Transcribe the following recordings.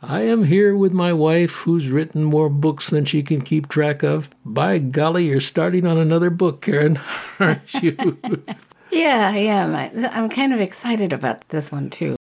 I am here with my wife, who's written more books than she can keep track of. By golly, you're starting on another book, Karen, aren't you? Yeah, I am. I'm kind of excited about this one, too.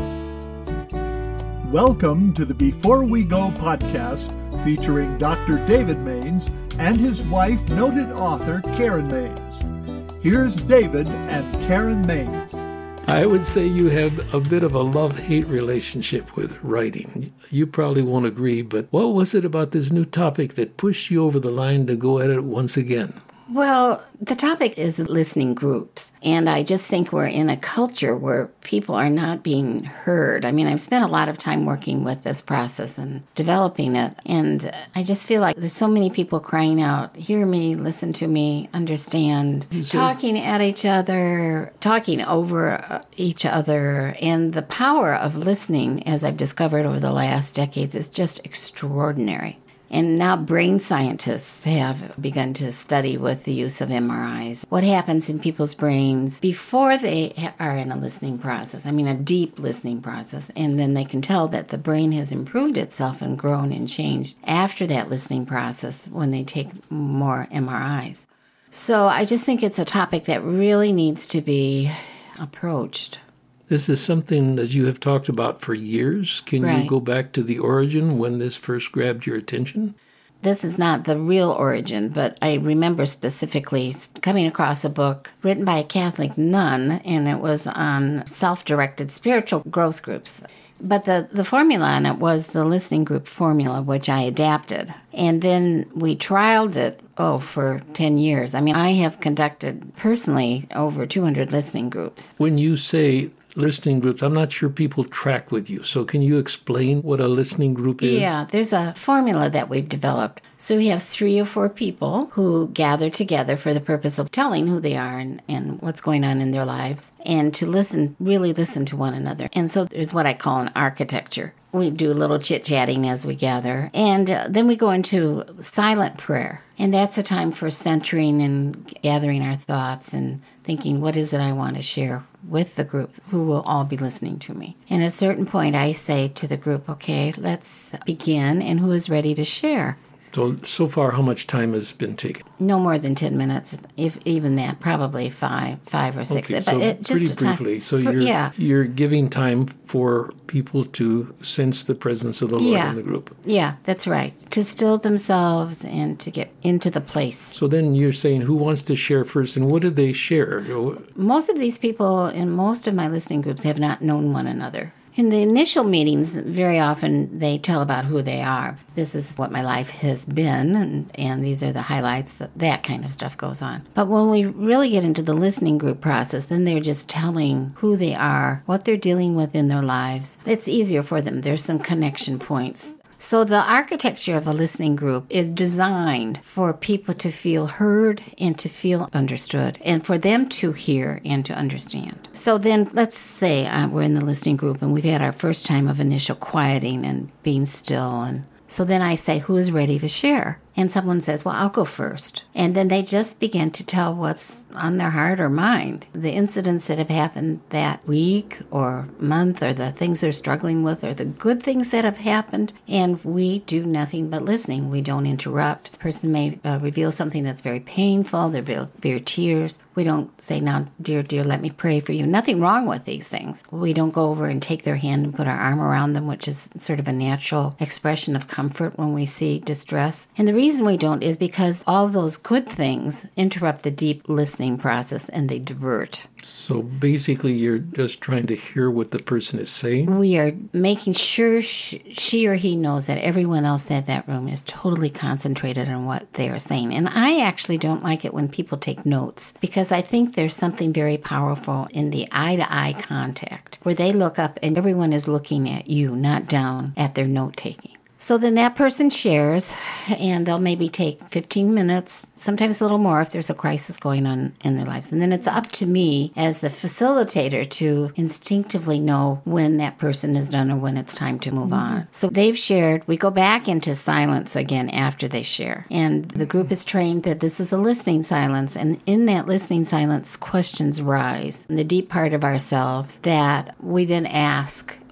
Welcome to the Before We Go podcast, featuring Dr. David Mains and his wife, noted author Karen Mains. Here's David and Karen Mains. I would say you have a bit of a love-hate relationship with writing. You probably won't agree, but what was it about this new topic that pushed you over the line to go at it once again? Well, the topic is listening groups, and I just think we're in a culture where people are not being heard. I mean, I've spent a lot of time working with this process and developing it, and I just feel like there's so many people crying out, hear me, listen to me, understand, talking at each other, talking over each other, and the power of listening, as I've discovered over the last decades, is just extraordinary. And now brain scientists have begun to study with the use of MRIs what happens in people's brains before they are in a listening process, I mean a deep listening process, and then they can tell that the brain has improved itself and grown and changed after that listening process when they take more MRIs. So I just think it's a topic that really needs to be approached. This is something that you have talked about for years. Can you go back to the origin when this first grabbed your attention? This is not the real origin, but I remember specifically coming across a book written by a Catholic nun, and it was on self-directed spiritual growth groups. But the formula on it was the listening group formula, which I adapted. And then we trialed it, for 10 years. I mean, I have conducted personally over 200 listening groups. When you say listening groups, I'm not sure people track with you. So can you explain what a listening group is? Yeah, there's a formula that we've developed. So we have 3 or 4 people who gather together for the purpose of telling who they are and what's going on in their lives, and to really listen to one another. And so there's what I call an architecture. We do a little chit-chatting as we gather, and then we go into silent prayer. And that's a time for centering and gathering our thoughts and thinking, what is it I want to share with the group who will all be listening to me? And at a certain point, I say to the group, okay, let's begin, and who is ready to share? So far, how much time has been taken? No more than 10 minutes, if even that, probably five or 6. Okay, so pretty briefly. So you're giving time for people to sense the presence of the Lord in the group. Yeah, that's right. To still themselves and to get into the place. So then you're saying who wants to share first, and what do they share? Most of these people in most of my listening groups have not known one another. In the initial meetings, very often they tell about who they are. This is what my life has been, and these are the highlights, that kind of stuff goes on. But when we really get into the listening group process, then they're just telling who they are, what they're dealing with in their lives. It's easier for them. There's some connection points. So the architecture of a listening group is designed for people to feel heard and to feel understood, and for them to hear and to understand. So then let's say we're in the listening group and we've had our first time of initial quieting and being still. And so then I say, who is ready to share? And someone says, well, I'll go first. And then they just begin to tell what's on their heart or mind, the incidents that have happened that week or month, or the things they're struggling with, or the good things that have happened. And we do nothing but listening. We don't interrupt. A person may reveal something that's very painful. There be tears. We don't say, now, dear, let me pray for you. Nothing wrong with these things. We don't go over and take their hand and put our arm around them, which is sort of a natural expression of comfort when we see distress. And the reason we don't is because all those good things interrupt the deep listening process and they divert. So basically you're just trying to hear what the person is saying? We are making sure she or he knows that everyone else in that room is totally concentrated on what they are saying. And I actually don't like it when people take notes, because I think there's something very powerful in the eye-to-eye contact where they look up and everyone is looking at you, not down at their note-taking. So then that person shares, and they'll maybe take 15 minutes, sometimes a little more if there's a crisis going on in their lives. And then it's up to me as the facilitator to instinctively know when that person is done or when it's time to move on. So they've shared. We go back into silence again after they share. And the group is trained that this is a listening silence. And in that listening silence, questions rise in the deep part of ourselves that we then ask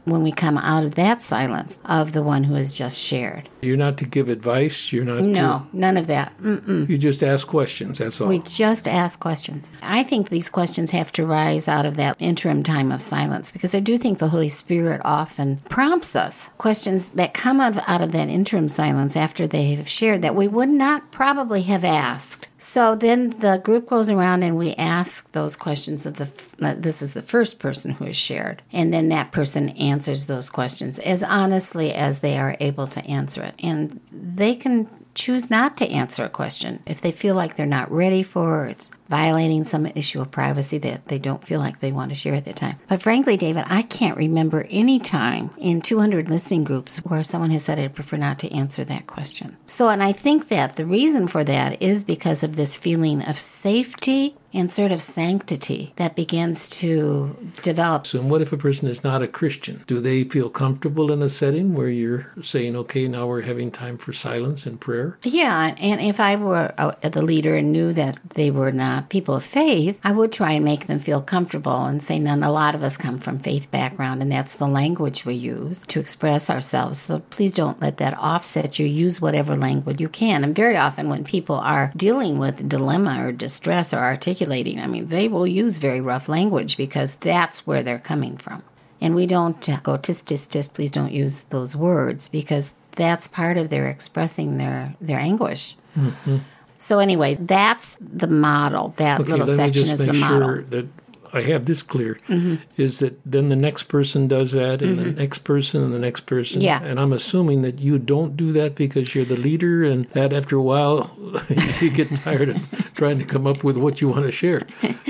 when we come out of that silence of the one who has just shared. You're not to give advice. You're not No, none of that. You just ask questions, that's all. We just ask questions. I think these questions have to rise out of that interim time of silence, because I do think the Holy Spirit often prompts us questions that come out of that interim silence after they have shared that we would not probably have asked. So then the group goes around and we ask those questions of this is the first person who has shared. And then that person answers those questions as honestly as they are able to answer it. And they can choose not to answer a question if they feel like they're not ready for, or it's violating some issue of privacy that they don't feel like they want to share at the time. But frankly, David, I can't remember any time in 200 listening groups where someone has said, I'd prefer not to answer that question. So, and I think that the reason for that is because of this feeling of safety and sort of sanctity that begins to develop. So what if a person is not a Christian? Do they feel comfortable in a setting where you're saying, okay, now we're having time for silence and prayer? Yeah, and if I were the leader and knew that they were not people of faith, I would try and make them feel comfortable and say, none, a lot of us come from faith background, and that's the language we use to express ourselves. So please don't let that offset you. Use whatever language you can. And very often when people are dealing with dilemma or distress or articulation, I mean, they will use very rough language because that's where they're coming from. And we don't go, tis, tis, tis, please don't use those words, because that's part of their expressing their anguish. Mm-hmm. So anyway, that's the model. That little section is the model. Sure that I have this clear, is that then the next person does that, and the next person, and the next person. Yeah. And I'm assuming that you don't do that because you're the leader, and that after a while you get tired of trying to come up with what you want to share.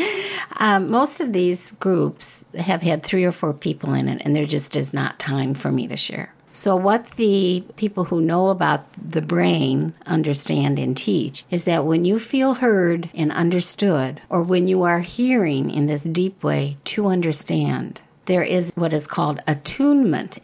Most of these groups have had 3 or 4 people in it, and there just is not time for me to share. So what the people who know about the brain understand and teach is that when you feel heard and understood, or when you are hearing in this deep way to understand, there is what is called attunement,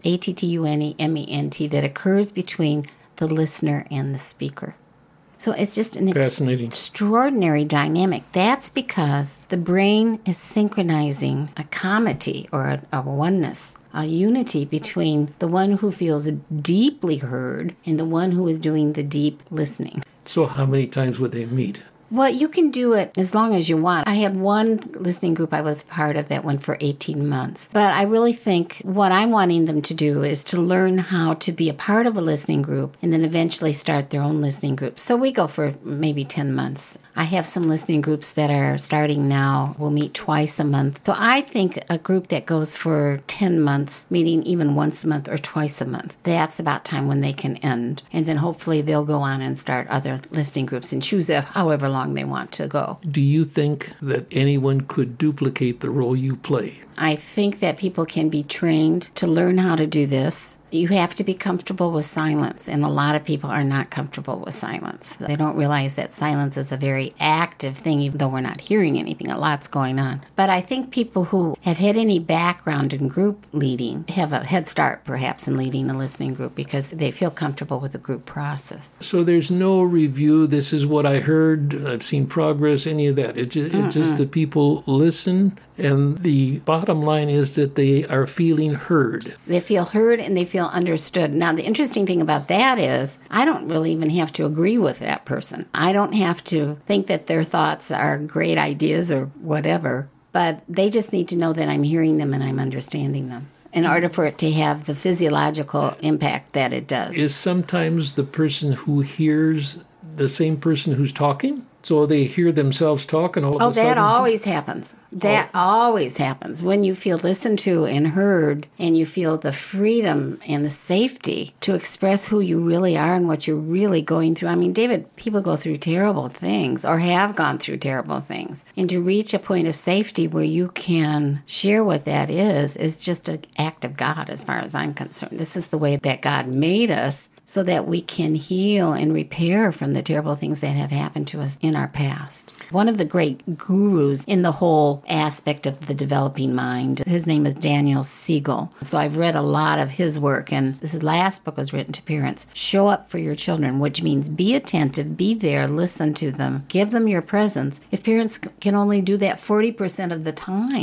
attunement, that occurs between the listener and the speaker. So it's just an extraordinary dynamic. That's because the brain is synchronizing a comity or a oneness, a unity between the one who feels deeply heard and the one who is doing the deep listening. So how many times would they meet? Well, you can do it as long as you want. I had one listening group I was part of that went for 18 months. But I really think what I'm wanting them to do is to learn how to be a part of a listening group and then eventually start their own listening group. So we go for maybe 10 months. I have some listening groups that are starting now. We'll meet twice a month. So I think a group that goes for 10 months, meeting even once a month or twice a month, that's about time when they can end. And then hopefully they'll go on and start other listening groups and choose however long they want to go. Do you think that anyone could duplicate the role you play? I think that people can be trained to learn how to do this. You have to be comfortable with silence, and a lot of people are not comfortable with silence. They don't realize that silence is a very active thing, even though we're not hearing anything. A lot's going on. But I think people who have had any background in group leading have a head start, perhaps, in leading a listening group because they feel comfortable with the group process. So there's no review, this is what I heard, I've seen progress, any of that. It's just that people listen, and the bottom line is that they are feeling heard. They feel heard and they feel understood. Now, the interesting thing about that is I don't really even have to agree with that person. I don't have to think that their thoughts are great ideas or whatever, but they just need to know that I'm hearing them and I'm understanding them in order for it to have the physiological impact that it does. Is sometimes the person who hears the same person who's talking? So they hear themselves talk and all of a sudden... Oh, that always happens. That always happens. When you feel listened to and heard and you feel the freedom and the safety to express who you really are and what you're really going through. I mean, David, people go through terrible things or have gone through terrible things. And to reach a point of safety where you can share what that is just an act of God as far as I'm concerned. This is the way that God made us, so that we can heal and repair from the terrible things that have happened to us in our past. One of the great gurus in the whole aspect of the developing mind, his name is Daniel Siegel. So I've read a lot of his work, and his last book was written to parents. Show up for your children, which means be attentive, be there, listen to them, give them your presence. If parents can only do that 40% of the time,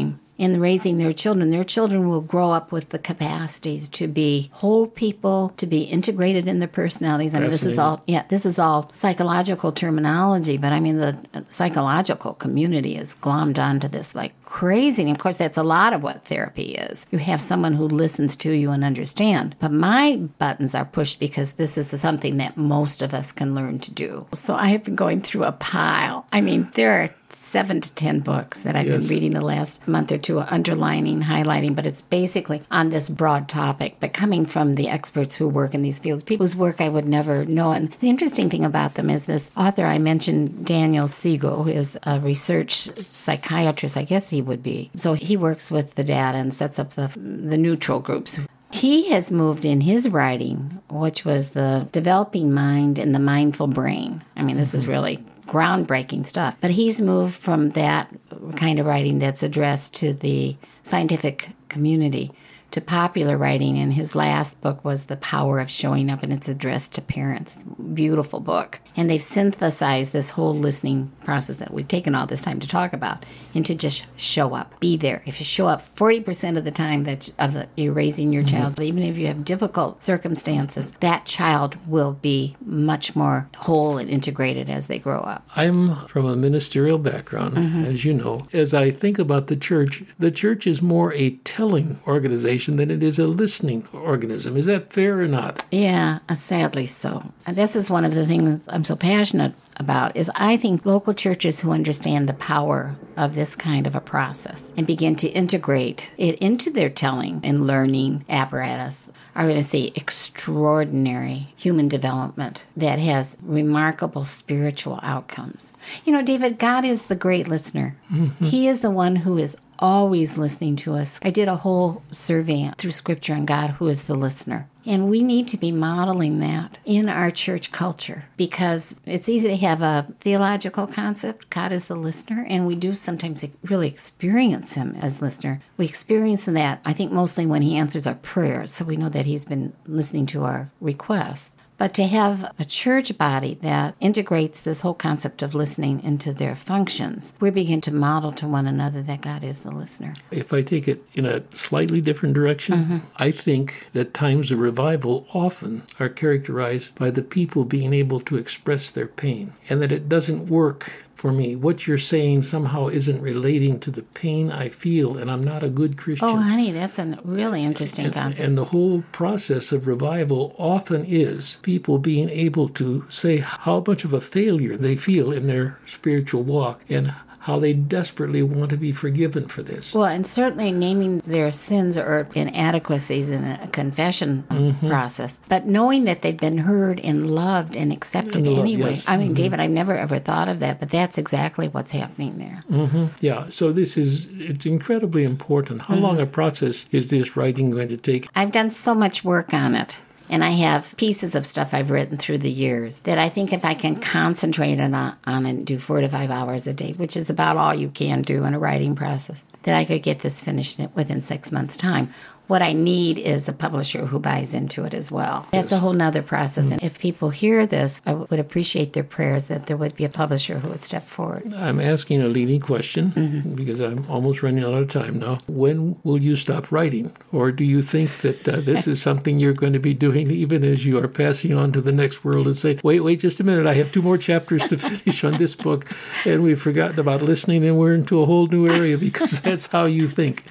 in raising their children will grow up with the capacities to be whole people, to be integrated in their personalities. I mean, this is all psychological terminology, but I mean, the psychological community is glommed onto this like crazy. And of course, that's a lot of what therapy is. You have someone who listens to you and understand. But my buttons are pushed because this is something that most of us can learn to do. So I have been going through a pile. I mean, there are 7 to 10 books that I've been reading the last month or two, underlining, highlighting, but it's basically on this broad topic. But coming from the experts who work in these fields, people whose work I would never know. And the interesting thing about them is this author I mentioned, Daniel Siegel, who is a research psychiatrist, I guess he would be. So he works with the data and sets up the neutral groups. He has moved in his writing, which was the developing mind and the mindful brain. I mean, this is really groundbreaking stuff. But he's moved from that kind of writing that's addressed to the scientific community to popular writing, and his last book was The Power of Showing Up, and it's addressed to parents. Beautiful book. And they've synthesized this whole listening process that we've taken all this time to talk about into just show up. Be there. If you show up 40% of the time you're raising your child, even if you have difficult circumstances, that child will be much more whole and integrated as they grow up. I'm from a ministerial background, as you know. As I think about the church is more a telling organization than it is a listening organism. Is that fair or not? Yeah, sadly so. And this is one of the things I'm so passionate about, is I think local churches who understand the power of this kind of a process and begin to integrate it into their telling and learning apparatus are going to see extraordinary human development that has remarkable spiritual outcomes. You know, David, God is the great listener. He is the one who is always listening to us. I did a whole survey through Scripture on God, who is the listener. And we need to be modeling that in our church culture, because it's easy to have a theological concept, God is the listener, and we do sometimes really experience him as listener. We experience that, I think, mostly when he answers our prayers, so we know that he's been listening to our requests. But to have a church body that integrates this whole concept of listening into their functions, we begin to model to one another that God is the listener. If I take it in a slightly different direction, I think that times of revival often are characterized by the people being able to express their pain, and that it doesn't work for me. What you're saying somehow isn't relating to the pain I feel, and I'm not a good Christian. Oh, honey, that's a really interesting concept. And the whole process of revival often is people being able to say how much of a failure they feel in their spiritual walk and how they desperately want to be forgiven for this. Well, and certainly naming their sins or inadequacies in a confession process, but knowing that they've been heard and loved and accepted anyway. Yes. I mean, David, I've never ever thought of that, but that's exactly what's happening there. Yeah, so it's incredibly important. How long a process is this writing going to take? I've done so much work on it. And I have pieces of stuff I've written through the years that I think if I can concentrate on it and do 4 to 5 hours a day, which is about all you can do in a writing process, that I could get this finished within 6 months' time. What I need is a publisher who buys into it as well. That's a whole nother process. And if people hear this, I would appreciate their prayers that there would be a publisher who would step forward. I'm asking a leading question because I'm almost running out of time now. When will you stop writing? Or do you think that this is something you're going to be doing even as you are passing on to the next world and say, wait just a minute, I have 2 more chapters to finish on this book, and we've forgotten about listening and we're into a whole new area because that's how you think?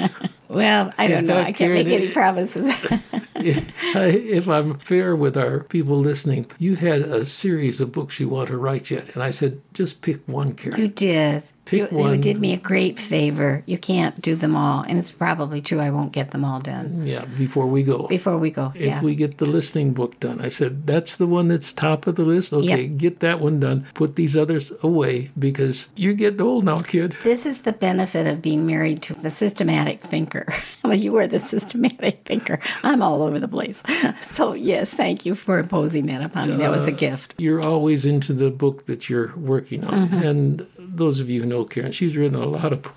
Well, I don't know. I can't make any promises. If I'm fair with our people listening, you had a series of books you want to write yet. And I said, just pick one, Karen. You did. Pick one. You did me a great favor. You can't do them all. And it's probably true I won't get them all done. Yeah, before we go. If we get the listening book done. I said, that's the one that's top of the list? Okay, Get that one done. Put these others away because you're getting old now, kid. This is the benefit of being married to the systematic thinker. Well, you are the systematic thinker. I'm all over the place. So, yes, thank you for imposing that upon me. That was a gift. You're always into the book that you're working on. And those of you who know Karen, she's written a lot of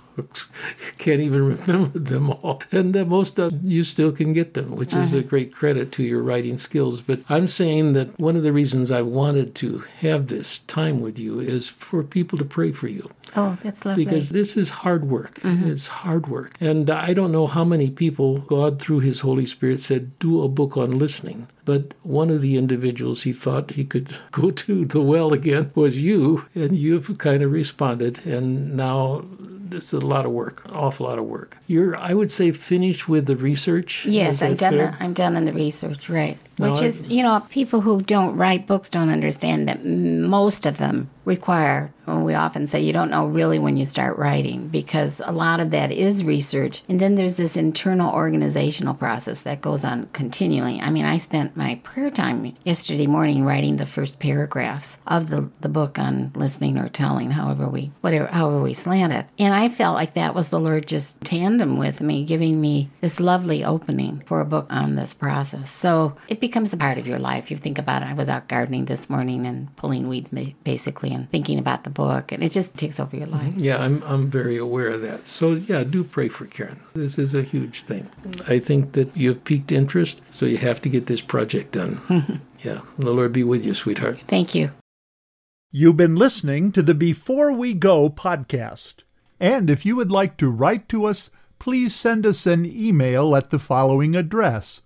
can't even remember them all. And most of you still can get them, which is a great credit to your writing skills. But I'm saying that one of the reasons I wanted to have this time with you is for people to pray for you. Oh, that's lovely. Because this is hard work. It's hard work. And I don't know how many people God, through his Holy Spirit, said, do a book on listening. But one of the individuals he thought he could go to the well again was you, and you've kind of responded. And now this is a lot of work, an awful lot of work. You're, I would say, finished with the research. Yes, I'm done in the research, right. Which is, people who don't write books don't understand that most of them require, we often say you don't know really when you start writing, because a lot of that is research. And then there's this internal organizational process that goes on continually. I mean, I spent my prayer time yesterday morning writing the first paragraphs of the book on listening or telling, however we slant it. And I felt like that was the Lord just tandem with me, giving me this lovely opening for a book on this process. So it becomes a part of your life. You think about it. I was out gardening this morning and pulling weeds, basically, and thinking about the book, and it just takes over your life. Yeah, I'm very aware of that. So, yeah, do pray for Karen. This is a huge thing. I think that you have piqued interest, so you have to get this project done. Yeah, the Lord be with you, sweetheart. Thank you. You've been listening to the Before We Go podcast. And if you would like to write to us, please send us an email at the following address: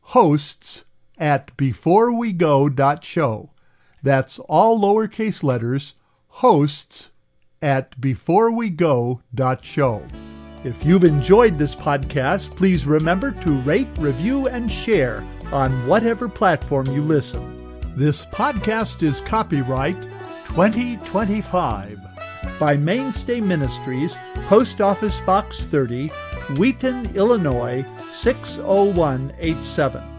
hosts@beforewego.show. That's all lowercase letters, hosts@beforewego.show. If you've enjoyed this podcast, please remember to rate, review, and share on whatever platform you listen. This podcast is copyright 2025 by Mainstay Ministries, Post Office Box 30, Wheaton, Illinois 60187.